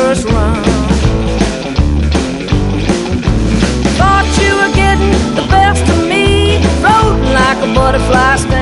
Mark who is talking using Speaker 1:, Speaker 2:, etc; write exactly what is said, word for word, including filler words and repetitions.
Speaker 1: first run. Thought you were getting the best of me, floating like a butterfly sky.